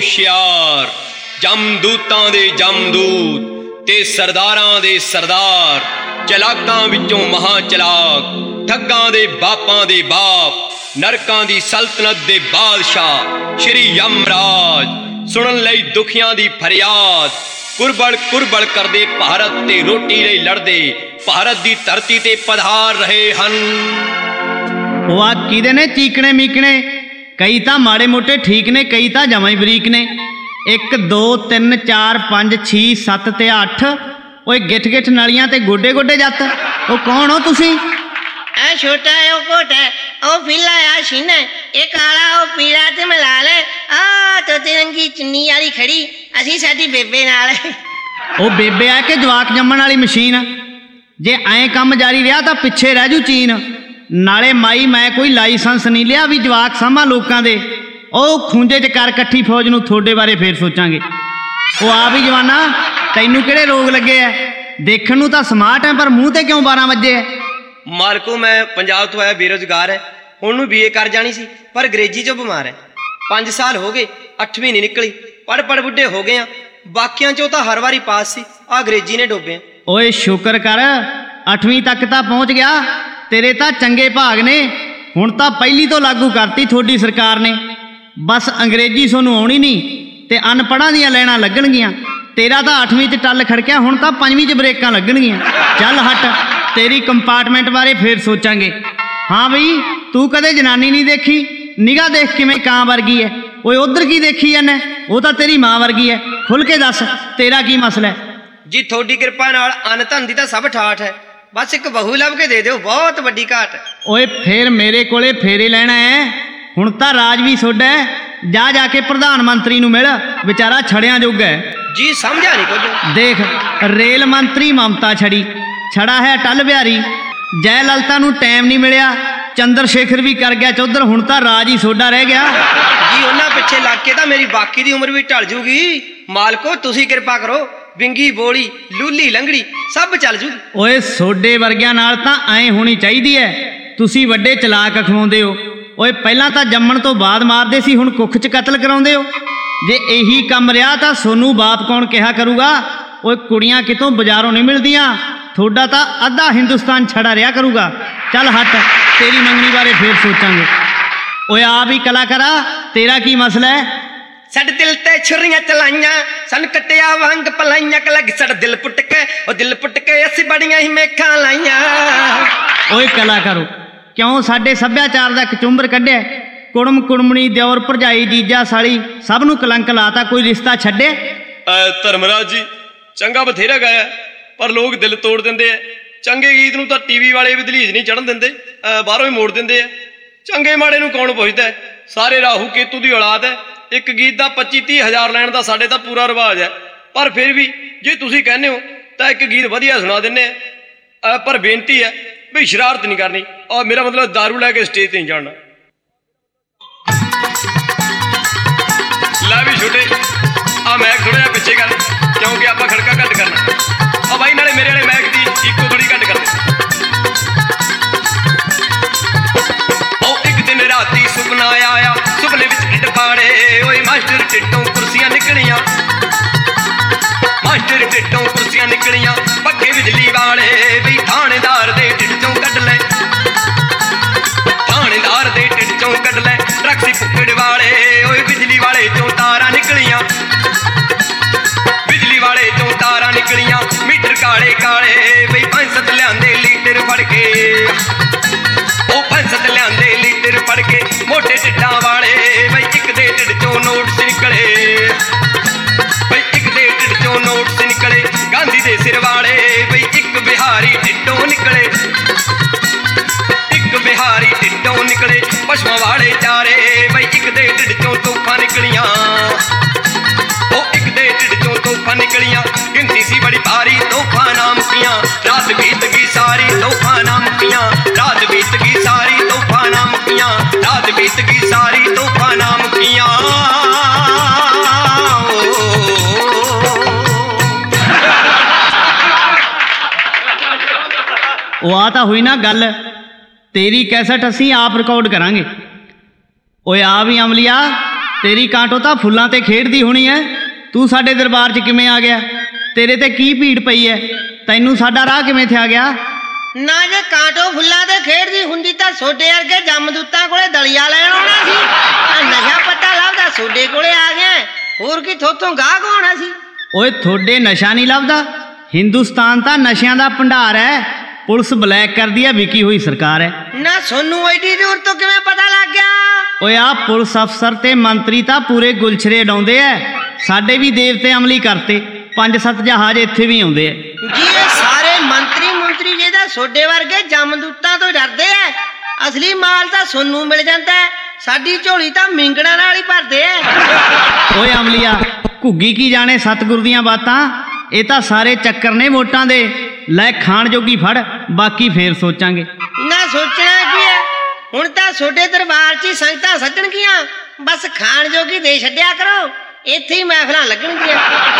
होशियार, जमदूतां दे जमदूत ते सरदारां दे सरदार, चलाकां विचों महा चलाक, ठग्गां दे बापां दे बाप, नरकां दी सल्तनत दे बादशाह श्री यमराज, सुनन लई दुखियां दी फरियाद, कुरबड़ कुरबड़ करदे भारत ते रोटी लई लड़दे भारत दी धरती ते पधार रहे हन। वाह किहदे ने चीकणे मीकणे, कई तां माड़े मोटे ठीक ने, कई तां जमां ही बरीक ने। 1 2 3 4 5 6 7 ते 8 ओए गिठ गिठ नलियां ते गोडे गोडे जत। ओ कौन हो तुसी? आ छोटा है ओ कोट है ओ पीला है सीना है, ये काला ओ पीला ते मलाल है, आ तो तिरंगी चुन्नी वाली खड़ी असी साडी बेबे नाल। ओ बेबे है कि जवाक जम्मण वाली मशीन? जे ऐं काम जारी रहा तां पिछे रह जू चीन। नाले माई मैं कोई लाइसेंस नहीं लिया भी जवाक सामा लोकां दे। ਉਹ ਖੂੰਜੇ 'ਚ ਕਰ ਇਕੱਠੀ ਫੌਜ ਨੂੰ ਤੁਹਾਡੇ ਬਾਰੇ ਫੇਰ ਸੋਚਾਂਗੇ। ਉਹ ਆ ਵੀ ਜਵਾਨਾ, ਤੈਨੂੰ ਕਿਹੜੇ ਰੋਗ ਲੱਗੇ ਐ? ਦੇਖਣ ਨੂੰ ਤਾਂ ਸਮਾਰਟ ਐ ਪਰ ਮੂੰਹ ਤੇ ਕਿਉਂ 12 ਵਜੇ ਐ? ਮਾਲਕੋ ਮੈਂ ਪੰਜਾਬ ਤੋਂ ਆਇਆ ਬੇਰੁਜ਼ਗਾਰ ਹੈ, ਹੁਣ ਨੂੰ BA ਕਰ ਜਾਣੀ ਸੀ ਪਰ ਅੰਗਰੇਜ਼ੀ 'ਚੋਂ ਬਿਮਾਰ ਹੈ। 5 ਸਾਲ ਹੋ ਗਏ 8ਵੀਂ ਨਹੀਂ ਨਿਕਲੀ, ਪੜ੍ਹ ਬੁੱਢੇ ਹੋ ਗਏ ਆ, ਬਾਕੀਆਂ 'ਚੋਂ ਤਾਂ ਹਰ ਵਾਰੀ ਪਾਸ ਸੀ, ਆ ਅੰਗਰੇਜ਼ੀ ਨੇ ਡੋਬੇ। ਓਏ ਸ਼ੁਕਰ ਕਰ 8ਵੀਂ ਤੱਕ ਤਾਂ ਪਹੁੰਚ ਗਿਆ, ਤੇਰੇ ਤਾਂ ਚੰਗੇ ਭਾਗ ਨੇ। ਹੁਣ ਤਾਂ ਪਹਿਲੀ ਤੋਂ ਲਾਗੂ ਕਰਤੀ ਤੁਹਾਡੀ ਸਰਕਾਰ ਨੇ। बस अंग्रेजी सोनू आउणी नहीं ते अनपढ़ां दियां लैणां लगणगीਆਂ। तेरा तो 8ਵੀं 'ਚ टल खड़किया, हुण तां 5ਵੀं 'ਚ ब्रेकां लगणगीਆਂ। चल हट, तेरी कंपार्टमेंट बारे फिर सोचांगे। हाँ बई तू कदे जनानी नहीं देखी? निगाह देख किवें कां वर्गी है। ओए उधर की देखी जाने? वो तो तेरी माँ वर्गी है। खुल के दस तेरा की मसला है? जी थोड़ी कृपा नाल अन धन दी तां सब ठाठ है, बस एक बहू लभ के दे दिओ, बहुत वड्डी घाट। ओए फिर मेरे कोले फेरे लैणा है? ਹੁਣ ਤਾਂ ਰਾਜ ਵੀ ਸੋਡਾ ਹੈ, ਜਾ ਜਾ ਕੇ ਪ੍ਰਧਾਨ ਮੰਤਰੀ ਨੂੰ ਮਿਲ, ਵਿਚਾਰਾ ਛੜਿਆਂ ਜੋਗਾ ਹੈ। ਜੀ ਸਮਝਿਆ ਨਹੀਂ ਕੁਝ। ਦੇਖ ਰੇਲ ਮੰਤਰੀ ਮਮਤਾ ਛੜੀ, ਛੜਾ ਹੈ ਅਟਲ ਬਿਹਾਰੀ, ਜੈ ਲਲਿਤਾ ਨੂੰ ਟਾਈਮ ਨਹੀਂ ਮਿਲਿਆ, ਚੰਦਰ ਸ਼ੇਖਰ ਵੀ ਕਰ ਗਿਆ ਚੌਧਰ, ਹੁਣ ਤਾਂ ਰਾਜ ਹੀ ਸੋਡਾ ਰਹਿ ਗਿਆ। ਜੀ ਉਹਨਾਂ ਪਿੱਛੇ ਲੱਗ ਕੇ ਤਾਂ ਮੇਰੀ ਬਾਕੀ ਦੀ ਉਮਰ ਵੀ ਢਲ ਜੂਗੀ। ਮਾਲਕੋ ਤੁਸੀਂ ਕਿਰਪਾ ਕਰੋ, ਵਿੰਗੀ ਬੋਲੀ ਲੂਲੀ ਲੰਗੜੀ ਸਭ ਚੱਲ ਜੂ। ਓਏ ਸੋਡੇ ਵਰਗਿਆਂ ਨਾਲ ਤਾਂ ਐਂ ਹੋਣੀ ਚਾਹੀਦੀ ਹੈ, ਤੁਸੀਂ ਵੱਡੇ ਚਲਾਕ ਅਖਵਾਉਂਦੇ ਹੋ। ਓਏ ਪਹਿਲਾਂ ਤਾਂ ਜੰਮਣ ਤੋਂ ਬਾਅਦ ਮਾਰਦੇ ਸੀ, ਹੁਣ ਕੁੱਖ 'ਚ ਕਤਲ ਕਰਾਉਂਦੇ ਹੋ। ਜੇ ਇਹੀ ਕੰਮ ਰਿਹਾ ਤਾਂ ਸੋਨੂੰ ਬਾਪ ਕੌਣ ਕਿਹਾ ਕਰੂਗਾ? ਓਏ ਕੁੜੀਆਂ ਕਿਤੋਂ ਬਾਜ਼ਾਰੋਂ ਨਹੀਂ ਮਿਲਦੀਆਂ, ਤੁਹਾਡਾ ਤਾਂ ਅੱਧਾ ਹਿੰਦੁਸਤਾਨ ਛੜਾ ਰਿਹਾ ਕਰੂਗਾ। ਚੱਲ ਹਟ, ਤੇਰੀ ਮੰਗਣੀ ਬਾਰੇ ਫੇਰ ਸੋਚਾਂਗੇ। ਓਏ ਆ ਵੀ ਕਲਾਕਾਰਾ, ਤੇਰਾ ਕੀ ਮਸਲਾ ਹੈ? ਸਾਡੇ ਦਿਲ ਤੇ ਛੁਰੀਆਂ ਚਲਾਈਆਂ, ਸਨ ਕੱਟਿਆ ਵਾਂਗ ਪਲਾਈਆਂ, ਕਲਗ ਸਾਡਾ ਦਿਲ ਪੁੱਟ ਕੇ, ਉਹ ਦਿਲ ਪੁੱਟ ਕੇ ਅਸੀਂ ਬੜੀਆਂ ਹੀ ਮੇਖਾਂ ਲਾਈਆਂ। ਓਏ ਕਲਾਕਾਰੋ ਕਿਉਂ ਸਾਡੇ ਸੱਭਿਆਚਾਰ ਦਾ ਕਚੁੰਬਰ ਕੱਢਿਆ? ਕੁੜਮ ਕੁੜਮਣੀ ਦਿਓਰ ਭਰਜਾਈ ਜੀਜਾ ਸਾਲੀ ਸਭ ਨੂੰ ਕਲੰਕ ਲਾਤਾ, ਕੋਈ ਰਿਸ਼ਤਾ ਛੱਡੇ? ਧਰਮਰਾਜ ਜੀ ਚੰਗਾ ਬਥੇਰਾ ਗਾਇਆ ਪਰ ਲੋਕ ਦਿਲ ਤੋੜ ਦਿੰਦੇ ਆ। ਚੰਗੇ ਗੀਤ ਨੂੰ ਤਾਂ TV ਵਾਲੇ ਵੀ ਦਲੀਜ ਨਹੀਂ ਚੜ੍ਹਨ ਦਿੰਦੇ, ਬਾਹਰੋਂ ਹੀ ਮੋੜ ਦਿੰਦੇ ਆ। ਚੰਗੇ ਮਾੜੇ ਨੂੰ ਕੌਣ ਪੁੱਛਦਾ? ਸਾਰੇ ਰਾਹੂ ਕੇਤੂ ਦੀ ਔਲਾਦ ਹੈ। ਇੱਕ ਗੀਤ ਦਾ 25-30 ਹਜ਼ਾਰ ਲੈਣ ਦਾ ਸਾਡੇ ਤਾਂ ਪੂਰਾ ਰਿਵਾਜ ਹੈ, ਪਰ ਫਿਰ ਵੀ ਜੇ ਤੁਸੀਂ ਕਹਿੰਦੇ ਹੋ ਤਾਂ ਇੱਕ ਗੀਤ ਵਧੀਆ ਸੁਣਾ ਦਿੰਦੇ ਆ। ਪਰ ਬੇਨਤੀ ਹੈ ਵੀ ਸ਼ਰਾਰਤ ਨਹੀਂ ਕਰਨੀ, ਔਰ ਮੇਰਾ ਮਤਲਬ ਦਾਰੂ ਲੈ ਕੇ ਸਟੇਜ ਤੇ ਨਹੀਂ ਚੜ੍ਹਨਾ। ਲੈ ਵੀ ਛੋਟੇ ਆ ਮੈਕ ਥੋੜਾ ਜਿਹਾ ਪਿੱਛੇ ਕਰ, ਕਿਉਂਕਿ ਆਪਾਂ ਖੜਕਾ ਘੱਟ ਕਰਨਾ। ਆ ਬਾਈ ਨਾਲੇ ਮੇਰੇ ਵਾਲੇ ਮੈਕ ਦੀ ਇੱਕੋ ਥੋੜੀ ਘੱਟ ਕਰ ਦੇ। ਉਹ ਇੱਕ ਦਿਨ ਰਾਤੀ ਸੁਪਨਾ ਆਇਆ, ਸੁਪਨੇ ਵਿੱਚ ਢਿੱਡ ਪਾੜੇ, ਓਏ ਮਾਸਟਰ ਢਿੱਡੋਂ ਕੁਰਸੀਆਂ ਨਿਕਲੀਆਂ, ਮਾਸਟਰ ਢਿੱਡੋਂ ਕੁਰਸੀਆਂ ਨਿਕਲੀਆਂ, ਪੱਕੇ ਬਿਜਲੀ ਵਾਲੇ ਵੀ ਥਾਣੇਦਾਰ ਦੇ ਢਿੱਡ ਚੋਂ ਕੱਢ ਲੈ, ਥਾਣੇਦਾਰ ਦੇ ਢਿੱਡ ਚੋਂ ਕੱਢ ਲੈ, ਟਰੈਕਸੀ ਪੁੱਕੜ ਵਾਲੇ, ਓਏ ਬਿਜਲੀ ਵਾਲੇ ਚੋਂ ਤਾਰਾਂ ਨਿਕਲੀਆਂ, ਬਿਜਲੀ ਵਾਲੇ ਚੋਂ ਤਾਰਾਂ ਨਿਕਲੀਆਂ, ਮੀਟਰ ਕਾਲੇ ਕਾਲੇ ਬਈ 5-7 ਲਿਆਂਦੇ ਲੀਟਰ ਫੜ ਕੇ, ਉਹ 5-7 ਲਿਆਂਦੇ ਲੀਟਰ ਫੜ ਕੇ, ਮੋਟੇ ਢਿੱਡਾਂ ਵਾਲੇ ਬਈ ਇੱਕ ਦੇ ਢਿੱਡ ਚੋਂ ਨੋਟ ਨਿਕਲੇ, ਬਈ ਇੱਕ ਦੇ ਢਿੱਡ ਚੋਂ ਨੋਟ ਨਿਕਲੇ, ਗਾਂਧੀ ਦੇ ਸਿਰ ਵਾਲੇ ਬਈ ਇੱਕ ਬਿਹਾਰੀ ਢਿੱਡੋਂ ਨਿਕਲੇ, ਇੱਕ ਬਿਹਾਰੀ ਢਿੱਡੋਂ ਨਿਕਲੇ, ਪਸ਼ੂਆਂ ਵਾਲੇ ਚਾਰੇ ਬਈ ਇੱਕ ਦੇ ਢਿੱਡ ਚੋਂ ਤੋਪਾਂ ਨਿਕਲੀਆਂ, ਉਹ ਇੱਕ ਦੇ ਢਿੱਡ ਚੋਂ ਤੋਪਾਂ ਨਿਕਲੀਆਂ, ਗਿਣਤੀ ਸੀ ਬੜੀ ਭਾਰੀ ਤੋਪਾਂ ਨਾ ਮੁੱਕੀਆਂ, ਰਾਤ ਬੀਤ ਗਈ ਸਾਰੀ ਤੋਪਾਂ ਨਾ ਮੁੱਕੀਆਂ, ਰਾਤ ਬੀਤ ਗਈ ਸਾਰੀ ਤੋਪਾਂ ਨਾ ਮੁੱਕੀਆਂ, ਰਾਤ ਬੀਤ ਗਈ ਸਾਰੀ ਤੋਪਾਂ ਨਾ ਮੁੱਕੀਆਂ। ਉਹ ਆ ਤਾਂ ਹੋਈ ਨਾ ਗੱਲ, ਤੇਰੀ ਕੈਸਟ ਅਸੀਂ ਆਪ ਰਿਕਾਰਡ ਕਰਾਂਗੇ। ਓਏ ਆ ਵੀ ਅਮਲੀਆ, ਤੇਰੀ ਕਾਂਟੋ ਤਾਂ ਫੁੱਲਾਂ ਤੇ ਖੇਡਦੀ ਹੋਣੀ ਐ। ਤੂੰ ਸਾਡੇ ਦਰਬਾਰ 'ਚ ਕਿਵੇਂ ਆ ਗਿਆ? ਤੇਰੇ ਤੇ ਕੀ ਭੀੜ ਪਈ ਐ? ਤੈਨੂੰ ਸਾਡਾ ਰਾਹ ਕਿਵੇਂ ਥਿਆ ਗਿਆ? ਨਾ ਜੇ ਕਾਂਟੋ ਫੁੱਲਾਂ ਤੇ ਖੇਡਦੀ ਹੁੰਦੀ ਤਾਂ ਸੋਡੇ ਵਰਗੇ ਜੰਮਦੂਤਾਂ ਕੋਲੇ ਦਲੀਆ ਲੈਣ ਆਉਣਾ ਸੀ। ਆ ਨਸ਼ਾ ਪੱਤਾ ਲੱਭਦਾ ਸੋਡੇ ਕੋਲੇ ਆ ਗਿਆ, ਹੋਰ ਕੀ ਥੋਤੋਂ ਗਾਹਕ ਹੋਣਾ ਸੀ। ਓਏ ਥੋੜੇ ਨਸ਼ਾ ਨਹੀਂ ਲੱਭਦਾ? ਹਿੰਦੁਸਤਾਨ ਤਾਂ ਨਸ਼ਿਆਂ ਦਾ ਭੰਡਾਰ ਐ। ਪੁਲਿਸ ਬਲੈਕ ਕਰਦੀ ਐ, ਵਿਕੀ ਹੋਈ ਸਰਕਾਰ ਐ। ਨਾ ਸੋਨੂੰ ਐਡੀ ਦੂਰ ਤੋਂ ਕਿਵੇਂ ਪਤਾ ਲੱਗ ਗਿਆ? ਓਏ ਆ ਪੁਲਿਸ ਅਫਸਰ ਤੇ ਮੰਤਰੀ ਤਾਂ ਪੂਰੇ ਗੁਲਛਰੇ ਉਡਾਉਂਦੇ ਐ। ਸਾਡੇ ਵੀ ਦੇਵਤੇ ਅਮਲੀ ਕਰਤੇ, 5-7 ਜਹਾਜ਼ ਇੱਥੇ ਵੀ ਆਉਂਦੇ ਐ। ਜੀ ਇਹ ਸਾਰੇ ਮੰਤਰੀ ਜਿਹਦਾ ਸੋਡੇ ਵਰਗੇ ਜੰਮਦੂਤਾਂ ਤੋਂ ਡਰਦੇ ਐ। ਅਸਲੀ ਮਾਲ ਤਾਂ ਸੋਨੂੰ ਮਿਲ ਜਾਂਦਾ, ਸਾਡੀ ਝੋਲੀ ਤਾਂ ਮਿੰਗਣਾ ਨਾਲ ਹੀ ਭਰਦੇ ਐ। ਓਏ ਅਮਲੀਆ, ਘੁੱਗੀ ਕੀ ਜਾਣੇ ਸਤਿਗੁਰ ਦੀਆਂ ਬਾਤਾਂ। ਇਹ ਤਾਂ ਸਾਰੇ ਚੱਕਰ ਨੇ ਵੋਟਾਂ ਦੇ। ਲੈ ਖਾਣ ਜੋਗੀ ਫੜ, ਬਾਕੀ ਫੇਰ ਸੋਚਾਂਗੇ। ਨਾ ਸੋਚਣਾ ਕੀ ਐ, ਹੁਣ ਤਾਂ ਸੋਡੇ ਦਰਬਾਰ 'ਚ ਹੀ ਸੰਗਤਾਂ ਸੱਜਣਗੀਆਂ। ਬਸ ਖਾਣ ਜੋਗੀ ਦੇ ਛੱਡਿਆ ਕਰੋ, ਇੱਥੇ ਹੀ ਮਹਿਫਲਾਂ ਲੱਗਣਗੀਆਂ।